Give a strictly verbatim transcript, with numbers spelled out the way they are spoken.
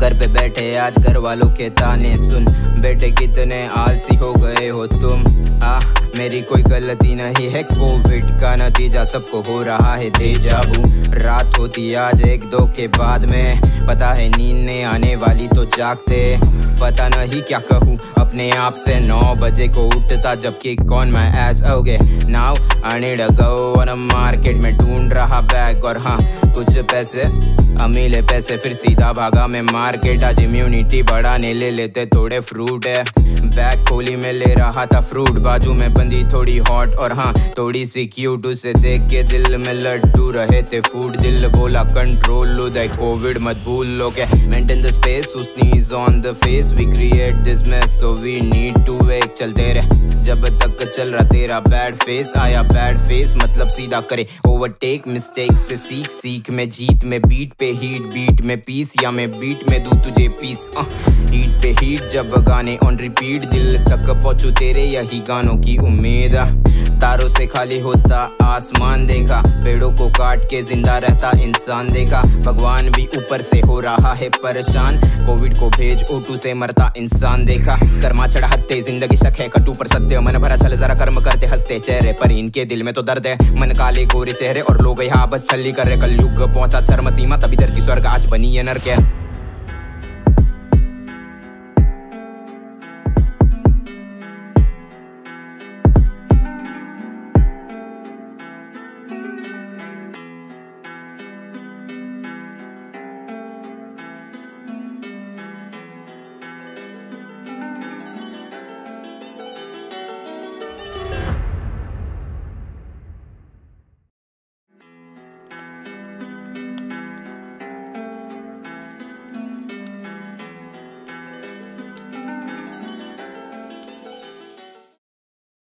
घर पे बैठे आज घर वालों के ताने सुन। बेटे कितने आलसी हो गए हो तुम। आ मेरी कोई गलती नहीं है, कोविड का नतीजा सबको हो रहा है देजावू। रात होती आज एक दो के बाद में, पता है नींद ने आने वाली तो जागते। पता नहीं क्या कहूँ अपने आप से, नौ बजे को उठता जबकि कौन मैं एस okay now I need a go on a market में ढूंढ रहा बैग और हाँ कुछ पैसे अमीले पैसे, फिर सीधा भागा मैं मार्केट। आज इम्यूनिटी बढ़ाने ले लेते थोड़े फ्रूट है। बैग खोली में ले रहा था फ्रूट, बाजू में बंदी थोड़ी हॉट और हाँ थोड़ी सी क्यूट। उसे देख के दिल में लड्डू रहे थे फूड। दिल बोला कंट्रोल उदय कोविड मत भूल लो के maintain the space, sneeze on the face, we create this mess so we need to wake. चलते रहे जब तक चल रहा तेरा बैड फेस, आया बैड फेस मतलब सीधा करे ओवरटेक। मिस्टेक से सीख, सीख में जीत में बीट पे हीट, बीट में पीस या मैं बीट में दूं तुझे पीस। हीट पे हीट जब गाने ऑन रिपीट, दिल तक पहुंचू तेरे यही गानों की उम्मीद। तारों से खाली होता आसमान देखा, पेड़ों को काट के जिंदा रहता इंसान देखा। भगवान भी ऊपर से हो रहा है परेशान, कोविड को भेज ओटू से मरता इंसान देखा। कर्मा चढ़ा हत्ते जिंदगी शक है कटु पर सत्य, मन भरा चल जरा कर्म करते हंसते चेहरे पर इनके दिल में तो दर्द है। मन काले गोरे चेहरे और लोग यहाँ बस छल्ली कर रहे, कलयुग पहुंचा चरम सीमा तभी धरती स्वर्ग आज बनी है नरक है।